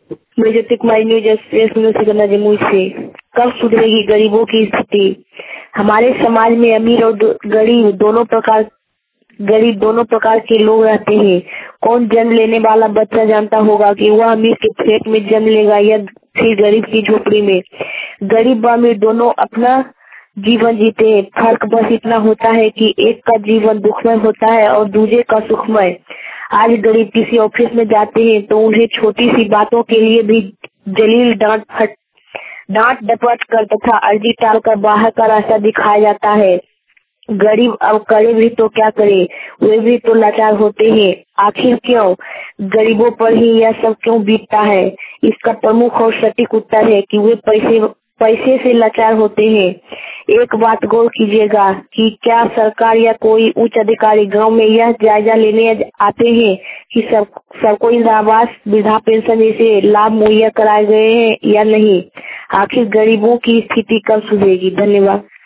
मैं Jyotik my news express news से करना जमुई से। कब सुधरेगी गरीबों की स्थिति? हमारे समाज में अमीर और गरीब दोनों प्रकार के लोग रहते हैं। कौन जन्म लेने वाला बच्चा जानता होगा कि वह अमीर के पेट में जन्म लेगा या फिर गरीब की झोपड़ी में। गरीब व अमीर दोनों अपना जीवन जीते हैं, फर्क बस इतना होता है कि एक का जीवन दुखमय होता है और दूसरे का सुखमय। आज गरीब किसी ऑफिस में जाते हैं तो उन्हें छोटी सी बातों के लिए भी जलील डांट डपट कर तथा अर्जी टाल कर बाहर का रास्ता दिखाया जाता है। गरीब अब करे भी तो क्या करे, वे भी तो लाचार होते हैं। आखिर क्यों गरीबों पर ही यह सब क्यों बीतता है? इसका प्रमुख और सटीक उत्तर है कि वे पैसे से लाचार होते हैं। एक बात गौर कीजिएगा कि क्या सरकार या कोई उच्च अधिकारी गांव में यह जायजा लेने आते हैं कि सबको इंदिरा आवास, वृद्धा पेंशन जैसे लाभ मुहैया कराए गए हैं या नहीं। आखिर गरीबों की स्थिति कब सुधरेगी? धन्यवाद।